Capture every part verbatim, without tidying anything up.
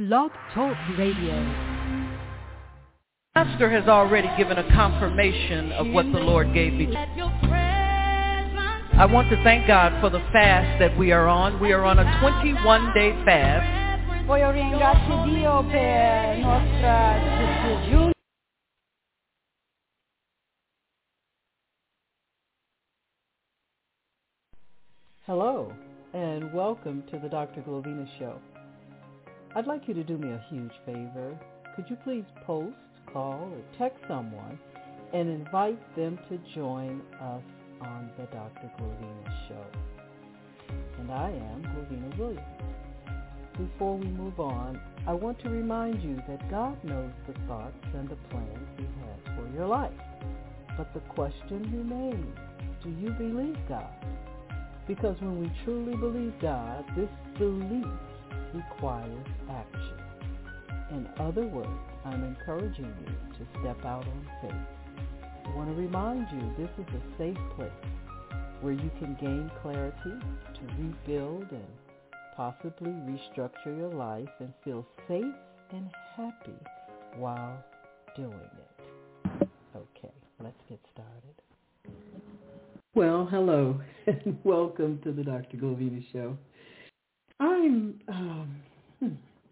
Blog Talk Radio. Pastor has already given a confirmation of what the Lord gave me. I want to thank God for the fast that we are on. We are on a twenty-one day fast. Voglio ringraziare Dio per nostra digiuno. Hello, and welcome to the Doctor Glovina Show. I'd like you to do me a huge favor. Could you please post, call, or text someone and invite them to join us on the Doctor Glovina Show? And I am Glovina Williams. Before we move on, I want to remind you that God knows the thoughts and the plans He has for your life. But the question remains, do you believe God? Because when we truly believe God, this belief requires action. In other words, I'm encouraging you to step out on faith. I want to remind you this is a safe place where you can gain clarity to rebuild and possibly restructure your life and feel safe and happy while doing it. Okay, let's get started. Well, hello, and welcome to the Doctor Glovina Show. I'm um, hmm,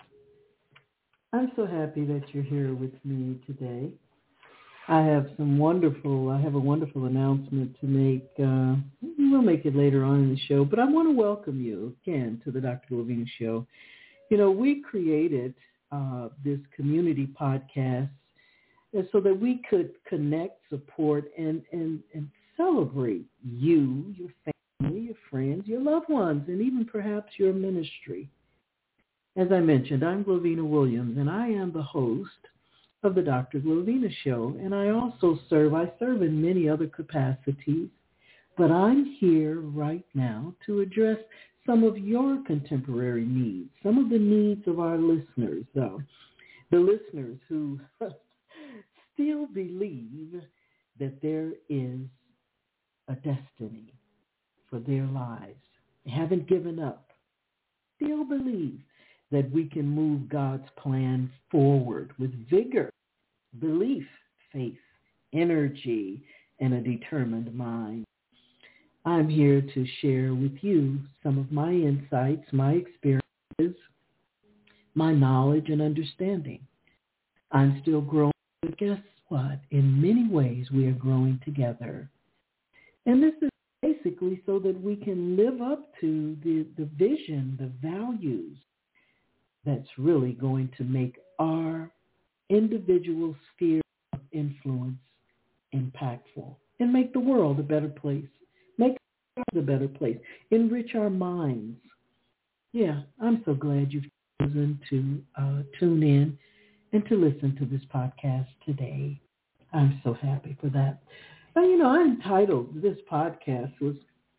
I'm so happy that you're here with me today. I have some wonderful, I have a wonderful announcement to make. Uh, we'll make it later on in the show, but I want to welcome you again to the Doctor Glovina Show. You know, we created uh, this community podcast so that we could connect, support, and, and, and celebrate you, your family, your friends, your loved ones, and even perhaps your ministry. As I mentioned, I'm Glovina Williams, and I am the host of the Doctor Glovina Show, and I also serve, I serve in many other capacities, but I'm here right now to address some of your contemporary needs, some of the needs of our listeners, though, the listeners who still believe that there is a destiny for their lives. They haven't given up. Still believe that we can move God's plan forward with vigor, belief, faith, energy, and a determined mind. I'm here to share with you some of my insights, my experiences, my knowledge and understanding. I'm still growing, but guess what? In many ways, we are growing together. And this is basically so that we can live up to the, the vision, the values that's really going to make our individual sphere of influence impactful and make the world a better place, make us a better place, enrich our minds. Yeah, I'm so glad you've chosen to uh, tune in and to listen to this podcast today. I'm so happy for that. Now, you know, I entitled this podcast was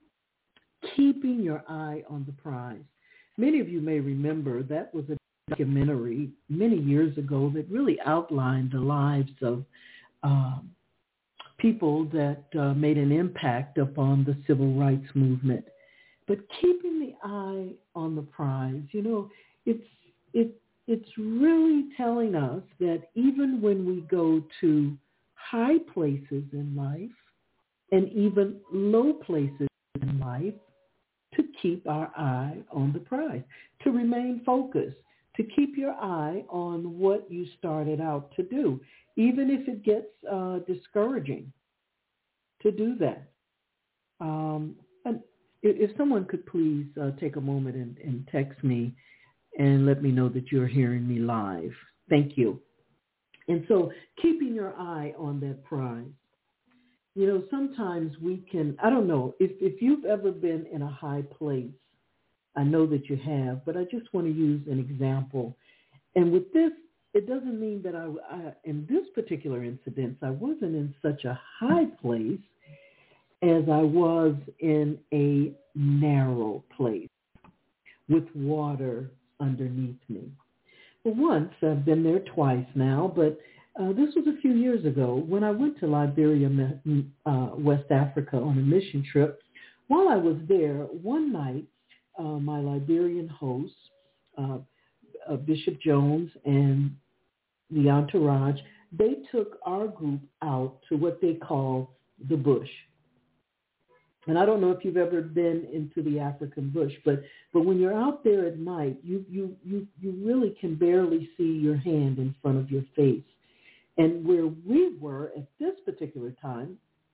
Keeping Your Eye on the Prize. Many of you may remember that was a documentary many years ago that really outlined the lives of um, people that uh, made an impact upon the civil rights movement. But keeping the eye on the prize, you know, it's it it's really telling us that even when we go to high places in life and even low places in life, to keep our eye on the prize, to remain focused, to keep your eye on what you started out to do, even if it gets uh, discouraging, to do that. Um, and if someone could please uh, take a moment and, and text me and let me know that you're hearing me live. Thank you. And so keeping your eye on that prize. You know, sometimes we can, I don't know, if, if you've ever been in a high place, I know that you have, but I just want to use an example. And with this, it doesn't mean that I, I in this particular incident, I wasn't in such a high place as I was in a narrow place with water underneath me. Well, once, I've been there twice now, but uh, this was a few years ago when I went to Liberia, uh, West Africa on a mission trip. While I was there, one night, uh, my Liberian host uh, uh, Bishop Jones and the entourage, they took our group out to what they call the bush. And I don't know if you've ever been into the African bush, but, but when you're out there at night, you, you, you, you really can barely see your hand in front of your face. And where we were at this particular time,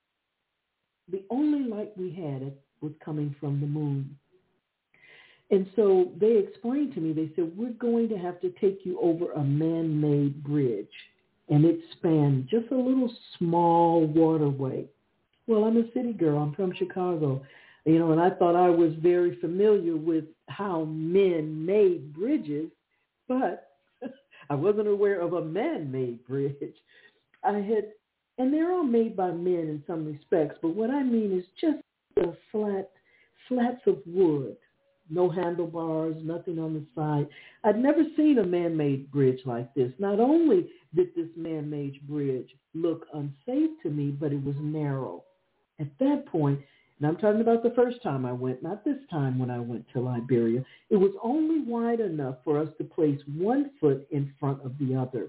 the only light we had was coming from the moon. And so they explained to me, they said, we're going to have to take you over a man-made bridge. And it spanned just a little small waterway. Well, I'm a city girl. I'm from Chicago. You know, and I thought I was very familiar with how men made bridges, but I wasn't aware of a man-made bridge. I had, and they're all made by men in some respects, but what I mean is just a flat, flats of wood. No handlebars, nothing on the side. I'd never seen a man-made bridge like this. Not only did this man-made bridge look unsafe to me, but it was narrow. At that point, and I'm talking about the first time I went, not this time when I went to Liberia, it was only wide enough for us to place one foot in front of the other.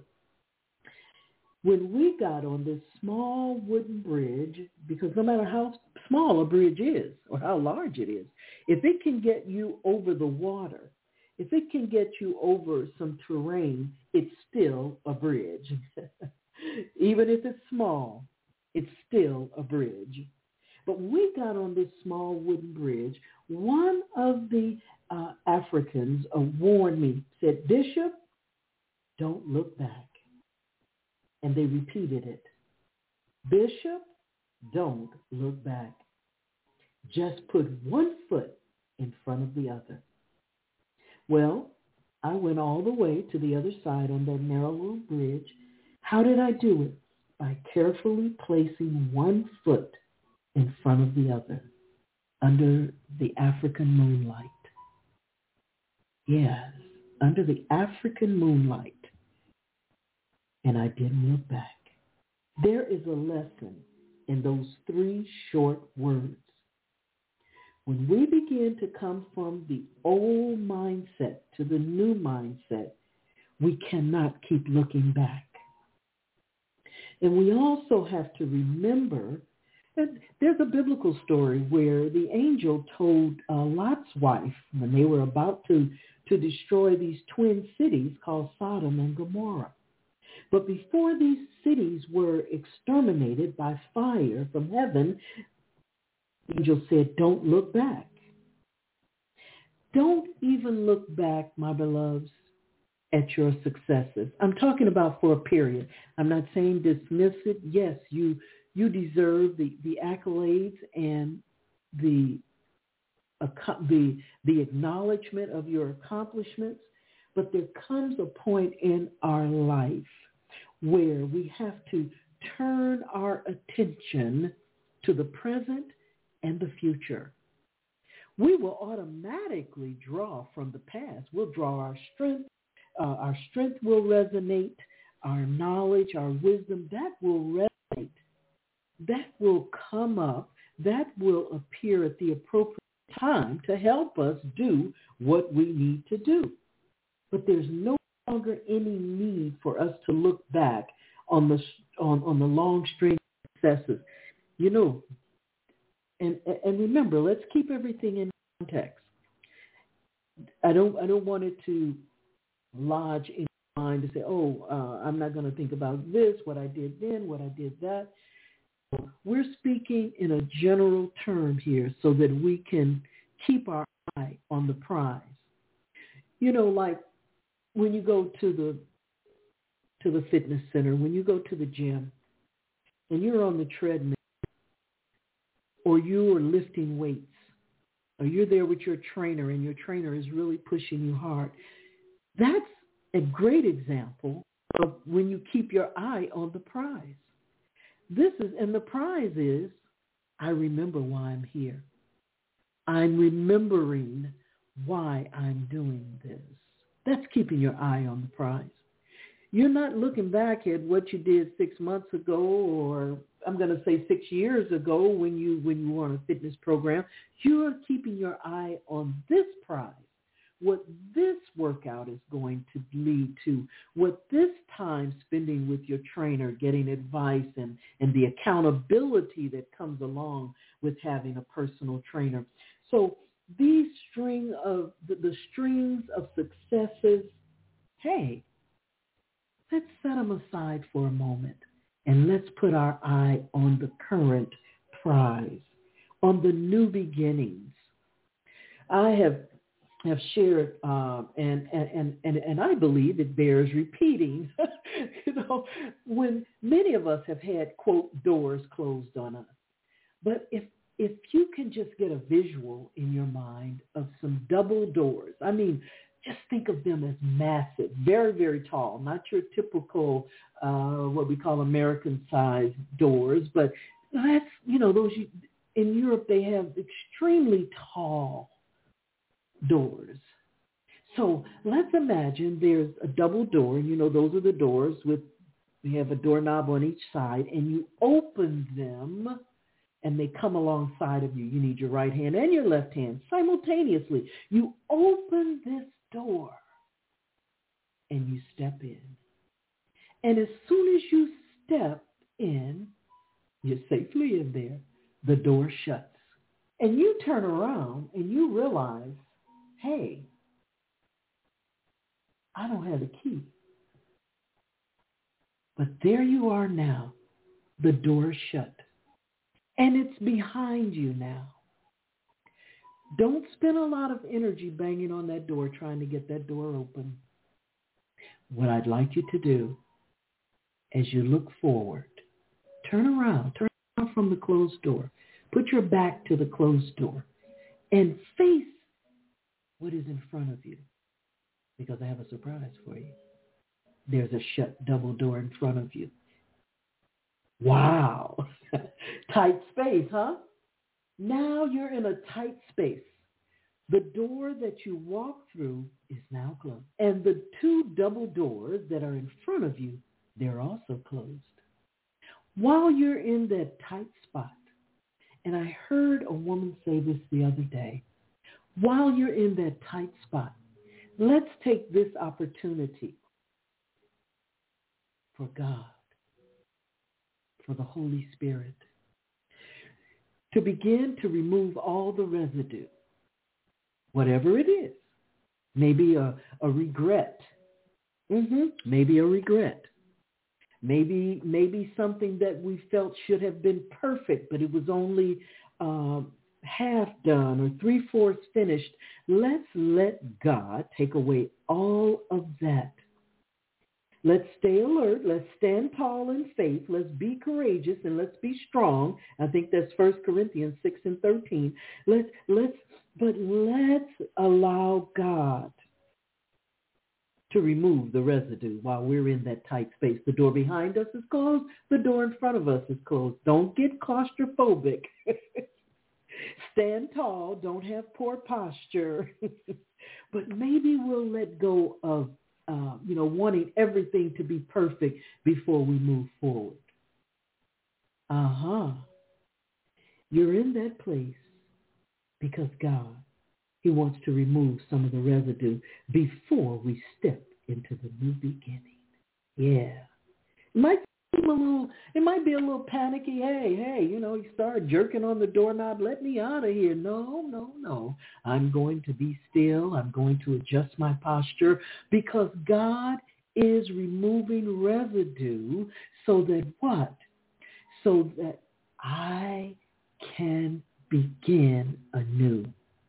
When we got on this small wooden bridge, because no matter how small a bridge is or how large it is, if it can get you over the water, if it can get you over some terrain, it's still a bridge. Even if it's small, it's still a bridge. But when we got on this small wooden bridge, one of the uh, Africans uh, warned me, said, Bishop, don't look back. And they repeated it. Bishop, don't look back. Just put one foot in front of the other. Well, I went all the way to the other side on that narrow little bridge. How did I do it? By carefully placing one foot in front of the other under the African moonlight. Yes, under the African moonlight. And I didn't look back. There is a lesson in those three short words. When we begin to come from the old mindset to the new mindset, we cannot keep looking back. And we also have to remember that there's a biblical story where the angel told uh, Lot's wife, when they were about to, to destroy these twin cities called Sodom and Gomorrah. But before these cities were exterminated by fire from heaven, the angel said, don't look back. Don't even look back, my beloveds, at your successes. I'm talking about for a period. I'm not saying dismiss it. Yes, you you deserve the, the accolades and the, the, the acknowledgement of your accomplishments. But there comes a point in our life where we have to turn our attention to the present and the future. We will automatically draw from the past. We'll draw our strength. Uh, our strength will resonate. Our knowledge, our wisdom, that will resonate. That will come up. That will appear at the appropriate time to help us do what we need to do. But there's no longer any need for us to look back on the on, on the long string of successes. You know, and and remember, let's keep everything in context. I don't I don't want it to lodge in your mind to say, oh, uh, I'm not going to think about this, what I did then, what I did that. We're speaking in a general term here so that we can keep our eye on the prize. You know, like when you go to the to the fitness center, when you go to the gym, and you're on the treadmill, or you are lifting weights, or you're there with your trainer, and your trainer is really pushing you hard, that's a great example of when you keep your eye on the prize. This is, and the prize is, I remember why I'm here. I'm remembering why I'm doing this. That's keeping your eye on the prize. You're not looking back at what you did six months ago, or I'm going to say six years ago when you when you were on a fitness program. You're keeping your eye on this prize, what this workout is going to lead to, what this time spending with your trainer, getting advice and, and the accountability that comes along with having a personal trainer. So these string of the, the strings of successes, hey, let's set them aside for a moment and let's put our eye on the current prize, on the new beginnings. I have have shared, um, and, and, and, and I believe it bears repeating, you know, when many of us have had, quote, doors closed on us. But if if you can just get a visual in your mind of some double doors, I mean, just think of them as massive, very, very tall, not your typical, uh, what we call American-sized doors, but that's, you know, those, in Europe, they have extremely tall doors. So let's imagine there's a double door, and you know those are the doors with, we have a doorknob on each side, and you open them, and they come alongside of you. You need your right hand and your left hand simultaneously. You open this door, and you step in. And as soon as you step in, you're safely in there, the door shuts. And you turn around, and you realize, hey, I don't have a key. But there you are now. The door is shut. And it's behind you now. Don't spend a lot of energy banging on that door trying to get that door open. What I'd like you to do, as you look forward, turn around. Turn around from the closed door. Put your back to the closed door and face what is in front of you, because I have a surprise for you. There's a shut double door in front of you. Wow. Tight space, huh? Now you're in a tight space. The door that you walk through is now closed. And the two double doors that are in front of you, they're also closed. While you're in that tight spot, and I heard a woman say this the other day, while you're in that tight spot, let's take this opportunity for God, for the Holy Spirit, to begin to remove all the residue, whatever it is. Maybe a, a regret. Mm-hmm. Maybe a regret. Maybe maybe something that we felt should have been perfect, but it was only um, half done or three-fourths finished. Let's let God take away all of that. Let's stay alert. Let's stand tall in faith. Let's be courageous and let's be strong. I think that's First Corinthians six and thirteen. Let's let's but let's allow God to remove the residue while we're in that tight space. The door behind us is closed. The door in front of us is closed. Don't get claustrophobic. Stand tall. Don't have poor posture. But maybe we'll let go of, uh, you know, wanting everything to be perfect before we move forward. Uh-huh. You're in that place because God, He wants to remove some of the residue before we step into the new beginning. Yeah. It might be a little, it might be a little panicky. Hey, hey, you know, you start jerking on the doorknob. Let me out of here. No, no, no. I'm going to be still. I'm going to adjust my posture because God is removing residue so that what? So that I can begin anew.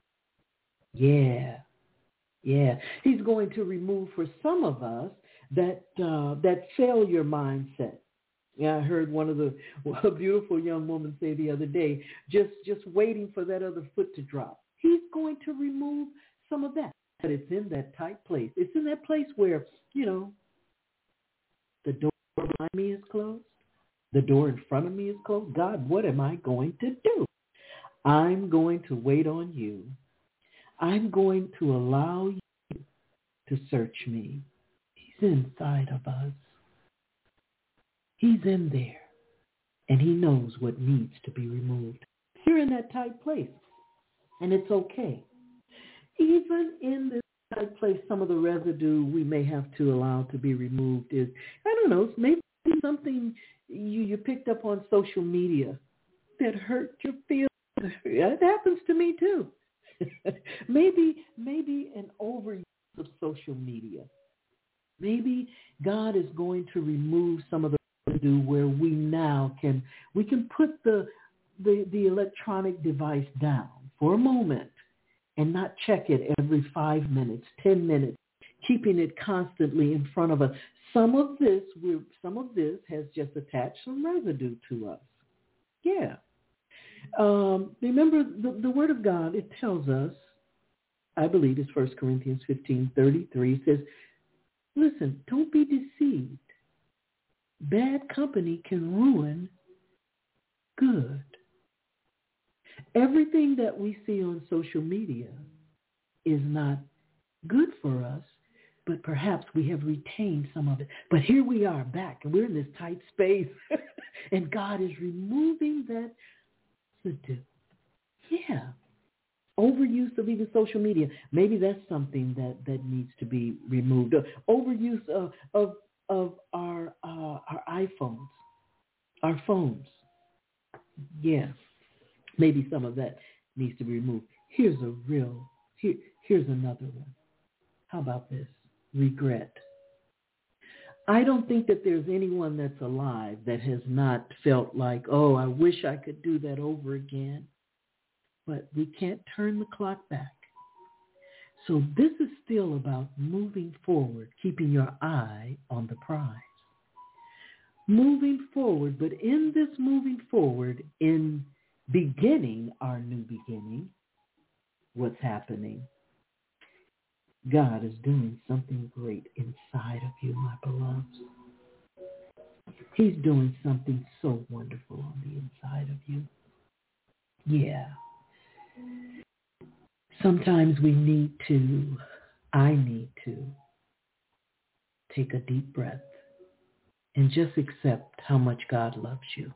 Yeah, yeah. He's going to remove for some of us that uh, that failure mindset. Yeah, I heard one of the a beautiful young woman say the other day, just just waiting for that other foot to drop. He's going to remove some of that, but it's in that tight place. It's in that place where, you know, the door behind me is closed, the door in front of me is closed. God, what am I going to do? I'm going to wait on you. I'm going to allow you to search me. He's inside of us. He's in there, and he knows what needs to be removed. You're in that tight place, and it's okay. Even in this I'd place some of the residue we may have to allow to be removed is, I don't know, maybe something you, you picked up on social media that hurt your feelings. It happens to me too. maybe, maybe an overuse of social media. Maybe God is going to remove some of the residue where we now can, we can put the, the, the electronic device down for a moment and not check it every five minutes, ten minutes, keeping it constantly in front of us. Some of this, we're, some of this has just attached some residue to us. Yeah. Um, remember, the, the Word of God, it tells us, I believe it's First Corinthians fifteen thirty-three, it says, listen, don't be deceived. Bad company can ruin good. Everything that we see on social media is not good for us, but perhaps we have retained some of it. But here we are back, and we're in this tight space, and God is removing that residue. Yeah. Overuse of even social media. Maybe that's something that, that needs to be removed. Uh, overuse of of, of our uh, our iPhones, our phones. Yeah. Maybe some of that needs to be removed. Here's a real, here, here's another one. How about this? Regret. I don't think that there's anyone that's alive that has not felt like, oh, I wish I could do that over again. But we can't turn the clock back. So this is still about moving forward, keeping your eye on the prize. Moving forward, but in this moving forward, in beginning our new beginning, what's happening? God is doing something great inside of you, my beloveds. He's doing something so wonderful on the inside of you. Yeah. Sometimes we need to, I need to, take a deep breath and just accept how much God loves you.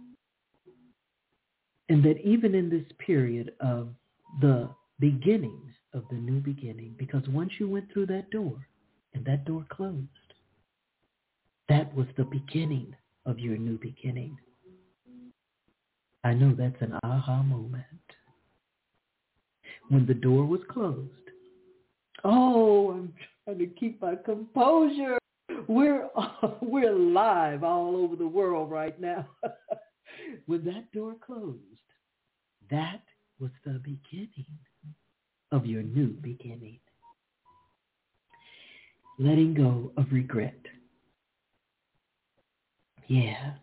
And that even in this period of the beginning of the new beginning, because once you went through that door and that door closed, that was the beginning of your new beginning. I know that's an aha moment. When the door was closed, oh, I'm trying to keep my composure. We're we're live all over the world right now. When that door closed, that was the beginning of your new beginning. Letting go of regret. Yeah.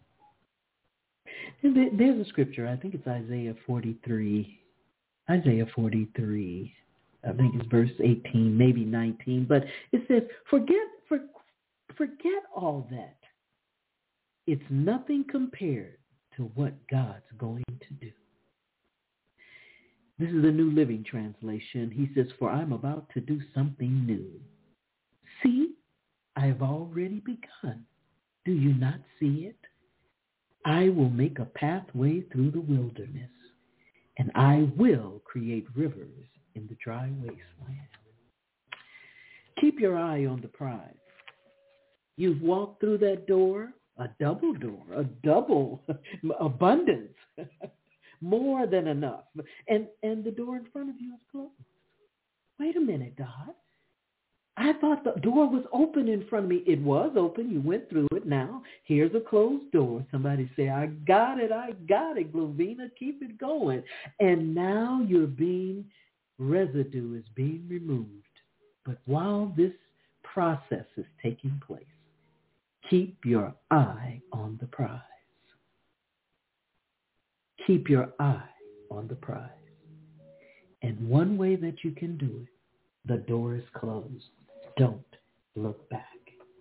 And there's a scripture, I think it's Isaiah forty-three. Isaiah forty-three, I think it's verse eighteen, maybe nineteen, but it says, forget, for, forget all that. It's nothing compared to what God's going to do. This is the New Living Translation. He says, for I'm about to do something new. See, I have already begun. Do you not see it? I will make a pathway through the wilderness, and I will create rivers in the dry wasteland. Keep your eye on the prize. You've walked through that door, a double door, a double abundance, more than enough. And, and the door in front of you is closed. Wait a minute, God. I thought the door was open in front of me. It was open. You went through it. Now, here's a closed door. Somebody say, I got it. I got it, Glovina. Keep it going. And now you're being, residue is being removed. But while this process is taking place, keep your eye on the prize. Keep your eye on the prize. And one way that you can do it, the door is closed. Don't look back.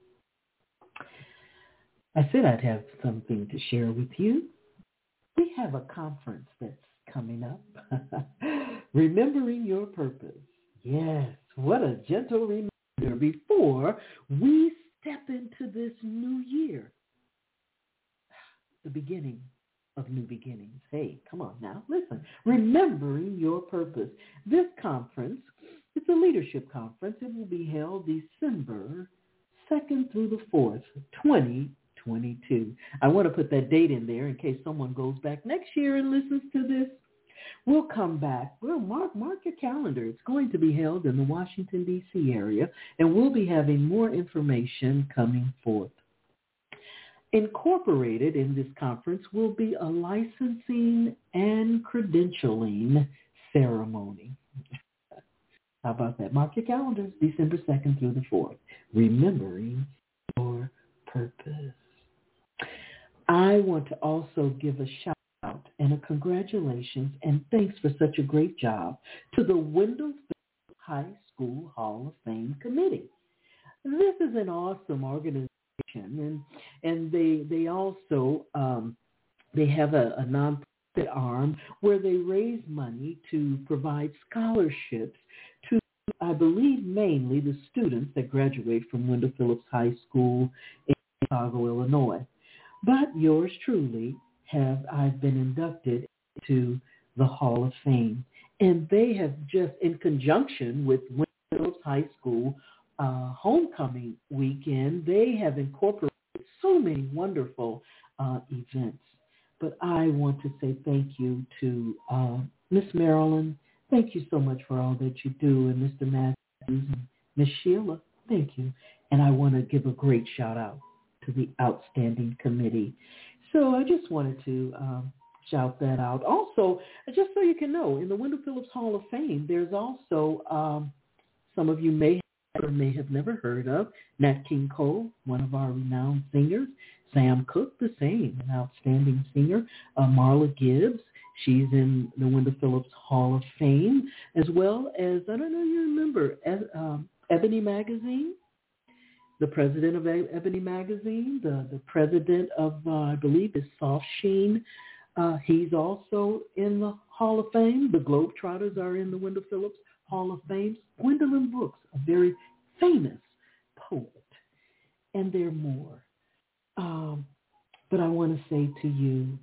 I said I'd have something to share with you. We have a conference that's coming up. Remembering Your Purpose. Yes, what a gentle reminder before we step into this new year. The beginning of new beginnings. Hey, come on now, listen. Remembering Your Purpose. This conference It's a leadership conference. It will be held December second through the fourth, twenty twenty-two. I want to put that date in there in case someone goes back next year and listens to this. We'll come back. Well, mark, mark your calendar. It's going to be held in the Washington, D C area, and we'll be having more information coming forth. Incorporated in this conference will be a licensing and credentialing ceremony. How about that? Mark your calendars, December second through the fourth, remembering your purpose. I want to also give a shout out and a congratulations and thanks for such a great job to the Wendell Phillips High School Hall of Fame Committee. This is an awesome organization, and and they they also um, they have a, a nonprofit arm where they raise money to provide scholarships to, I believe, mainly the students that graduate from Wendell Phillips High School in Chicago, Illinois. But yours truly have I've been inducted into the Hall of Fame, and they have just, in conjunction with Wendell Phillips High School uh, homecoming weekend, they have incorporated so many wonderful uh, events. But I want to say thank you to uh, Miss Marilyn. Thank you so much for all that you do, and Mister Matthews and Miss Sheila. Thank you, and I want to give a great shout out to the outstanding committee. So I just wanted to um, shout that out. Also, just so you can know, in the Wendell Phillips Hall of Fame, there's also, um, some of you may have or may have never heard of, Nat King Cole, one of our renowned singers. Sam Cooke, the same, an outstanding singer. Uh, Marla Gibbs, she's in the Wendell Phillips Hall of Fame, as well as, I don't know if you remember, um, Ebony Magazine. The president of Ebony Magazine, the, the president of, uh, I believe, is Soft Sheen. Uh, he's also in the Hall of Fame. The Globetrotters are in the Wendell Phillips Hall of Fame. Gwendolyn Brooks, a very famous poet. And there are more. Um, but I want to say to you,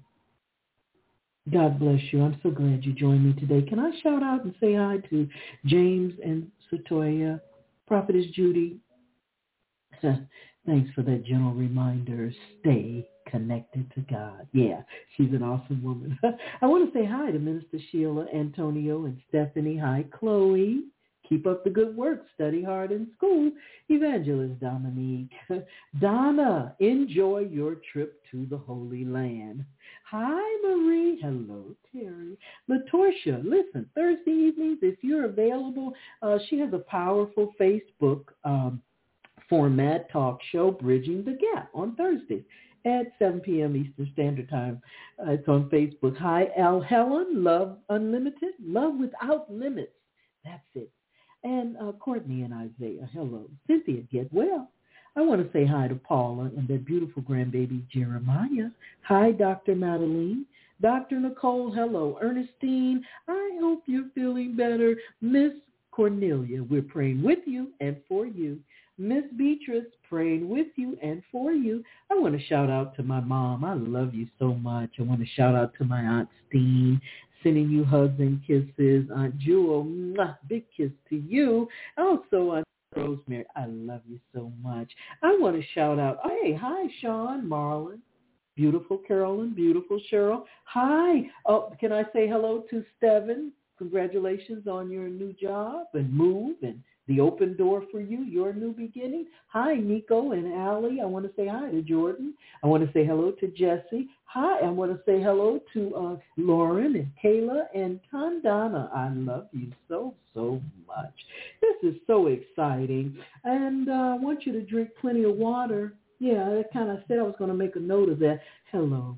God bless you. I'm so glad you joined me today. Can I shout out and say hi to James and Satoya, Prophetess Judy? Thanks for that gentle reminder. Stay connected to God. Yeah, she's an awesome woman. I want to say hi to Minister Sheila, Antonio, and Stephanie. Hi, Chloe. Keep up the good work. Study hard in school. Evangelist Dominique. Donna, enjoy your trip to the Holy Land. Hi, Marie. Hello, Terry. LaTorsha, listen, Thursday evenings, if you're available, uh, she has a powerful Facebook um format talk show, Bridging the Gap, on Thursdays at seven p.m. Eastern Standard Time. Uh, it's on Facebook. Hi, Al Helen, Love Unlimited, Love Without Limits. That's it. And uh, Courtney and Isaiah, hello. Cynthia, get well. I want to say hi to Paula and their beautiful grandbaby, Jeremiah. Hi, Doctor Madeline. Doctor Nicole, hello. Ernestine, I hope you're feeling better. Miss Cornelia, we're praying with you and for you. Miss Beatrice, praying with you and for you. I want to shout out to my mom. I love you so much. I want to shout out to my Aunt Steen, sending you hugs and kisses. Aunt Jewel, mwah, big kiss to you. Also, Aunt Rosemary, I love you so much. I want to shout out, hey, hi, Sean, Marlon, beautiful Carolyn, beautiful Cheryl. Hi. Oh, can I say hello to Steven? Congratulations on your new job and move and the open door for you, your new beginning. Hi, Nico and Allie. I want to say hi to Jordan. I want to say hello to Jesse. Hi, I want to say hello to uh, Lauren and Kayla and Tandana. I love you so, so much. This is so exciting. And uh, I want you to drink plenty of water. Yeah, I kind of said I was going to make a note of that. Hello,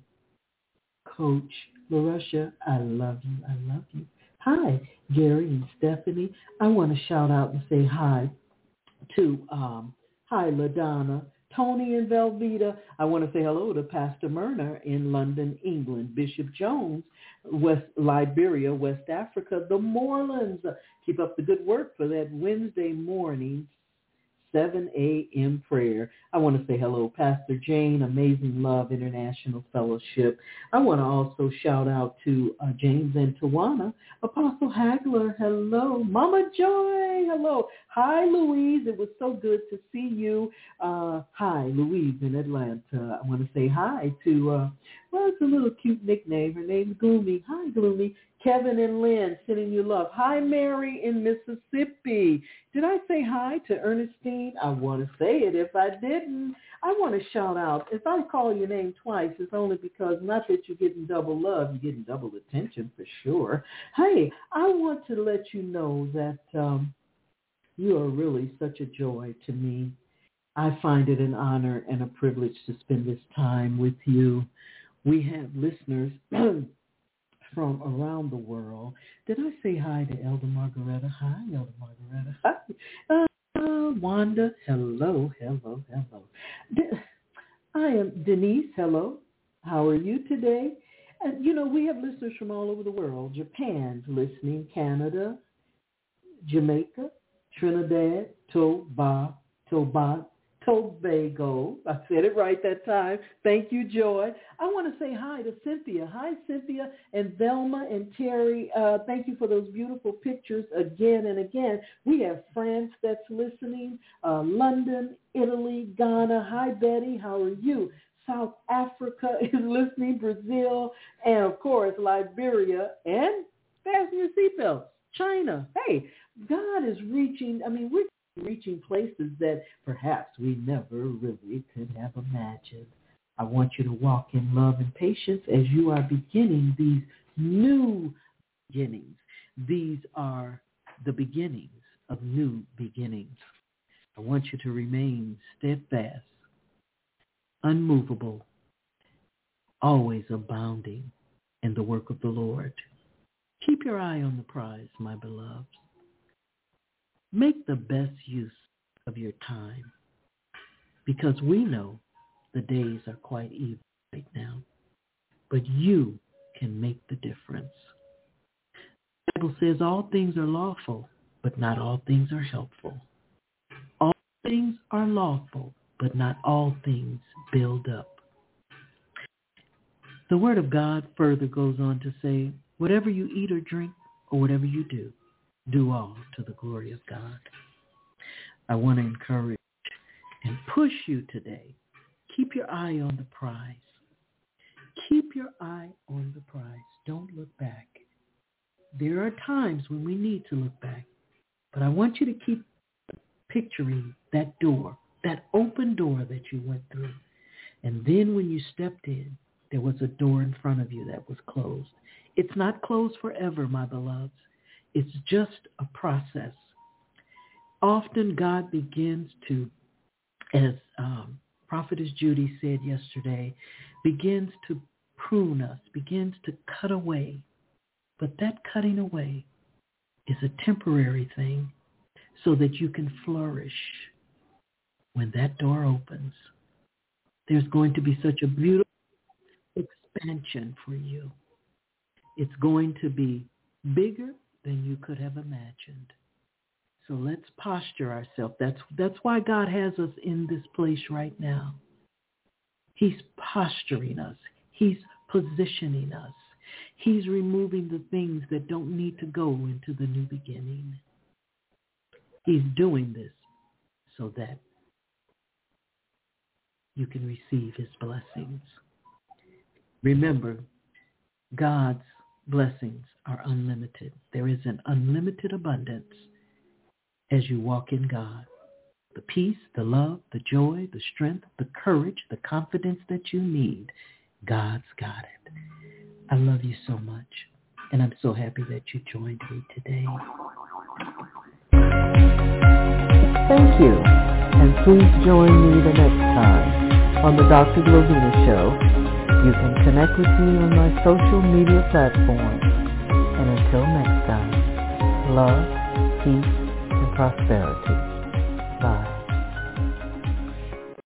Coach LaRusha. I love you. I love you. Hi, Gary and Stephanie. I want to shout out and say hi to, um, hi, LaDonna, Tony and Velveeta. I want to say hello to Pastor Myrna in London, England, Bishop Jones, West Liberia, West Africa, the Morelands. Keep up the good work for that Wednesday morning seven a.m. prayer. I want to say hello, Pastor Jane, Amazing Love International Fellowship. I want to also shout out to uh, James and Tawana, Apostle Hagler, hello. Mama Joy, hello. Hi, Louise. It was so good to see you. Uh, hi, Louise in Atlanta. I want to say hi to, uh, well, it's a little cute nickname. Her name's Gloomy. Hi, Gloomy. Kevin and Lynn, sending you love. Hi, Mary in Mississippi. Did I say hi to Ernestine? I want to say it. If I didn't, I want to shout out. If I call your name twice, it's only because not that you're getting double love, you're getting double attention for sure. Hey, I want to let you know that um, you are really such a joy to me. I find it an honor and a privilege to spend this time with you. We have listeners from around the world. Did I say hi to Elder Margaretta? Hi, Elder Margaretta. Hi. Uh, Wanda, hello, hello, hello. De- I am Denise, hello. How are you today? And, you know, we have listeners from all over the world. Japan's listening, Canada, Jamaica, Trinidad, Tobago, Tobago, Tobago. I said it right that time. Thank you, Joy. I want to say hi to Cynthia. Hi, Cynthia and Velma and Terry. Uh, thank you for those beautiful pictures again and again. We have France that's listening, uh, London, Italy, Ghana. Hi, Betty. How are you? South Africa is listening, Brazil, and, of course, Liberia. And fasten your seatbelts, China. Hey, God is reaching. I mean, we're reaching places that perhaps we never really could have imagined. I want you to walk in love and patience as you are beginning these new beginnings. These are the beginnings of new beginnings. I want you to remain steadfast, unmovable, always abounding in the work of the Lord. Keep your eye on the prize, my beloveds. Make the best use of your time, because we know the days are quite evil right now, but you can make the difference. The Bible says all things are lawful, but not all things are helpful. All things are lawful, but not all things build up. The Word of God further goes on to say, whatever you eat or drink, or whatever you do, do all to the glory of God. I want to encourage and push you today. Keep your eye on the prize. Keep your eye on the prize. Don't look back. There are times when we need to look back, but I want you to keep picturing that door, that open door that you went through. And then when you stepped in, there was a door in front of you that was closed. It's not closed forever, my beloveds. It's just a process. Often God begins to, as um, Prophetess Judy said yesterday, begins to prune us, begins to cut away. But that cutting away is a temporary thing so that you can flourish when that door opens. There's going to be such a beautiful expansion for you. It's going to be bigger than you could have imagined. So let's posture ourselves. That's that's why God has us in this place right now. He's posturing us. He's positioning us. He's removing the things that don't need to go into the new beginning. He's doing this so that you can receive his blessings. Remember, God's blessings are unlimited. There is an unlimited abundance as you walk in God. The peace, the love, the joy, the strength, the courage, the confidence that you need, God's got it. I love you so much, and I'm so happy that you joined me today. Thank you, and please join me the next time on the Doctor Glovina Show. You can connect with me on my social media platforms. And until next time, love, peace, and prosperity. Bye.